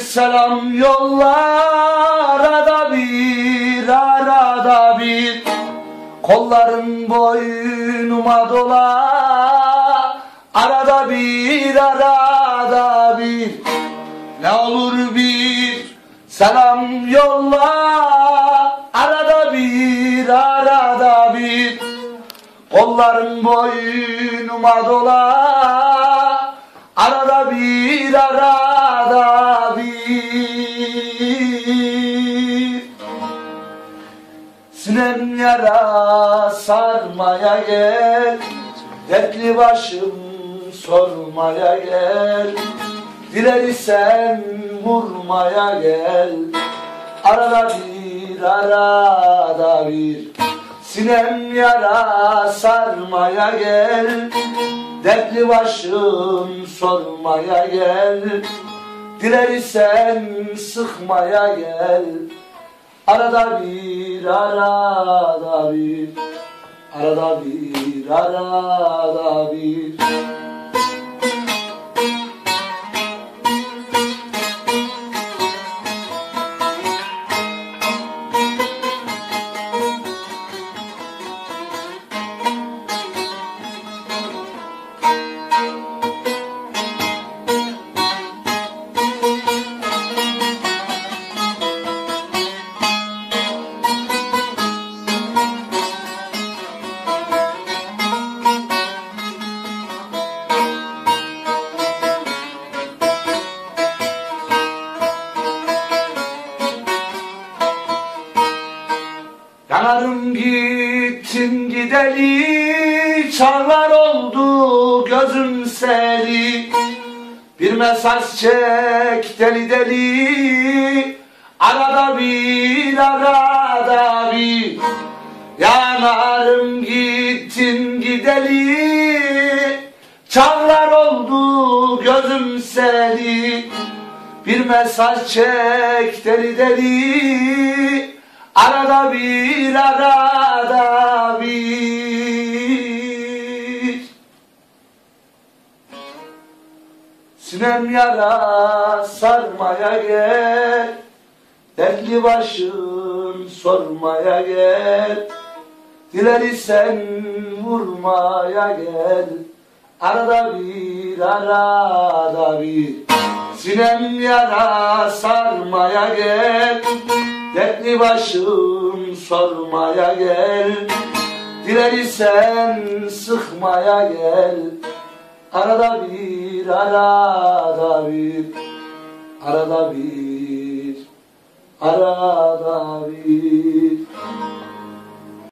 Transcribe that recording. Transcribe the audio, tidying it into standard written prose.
selam yolla, arada bir kolların boynuma dola, arada bir ne olur bir selam yolla, arada bir kolların boynuma dola, arada bir sinem yara sarmaya gel, dertli başım sormaya gel, dilersen vurmaya gel, arada bir sinem yara sarmaya gel, dertli başım sormaya gel, dilersen sıkmaya gel, arada bir Yanarım gittin gideli, çağlar oldu gözüm seni, bir mesaj çek deli deli, arada bir yanarım gittin gideli, çağlar oldu gözüm seni, bir mesaj çek deli deli, arada bir sinem yara sarmaya gel, dertli başım sormaya gel, dilersen vurmaya gel, arada bir sinem yara sarmaya gel, dertli başım sormaya gel, dilersen sıkmaya gel, arada bir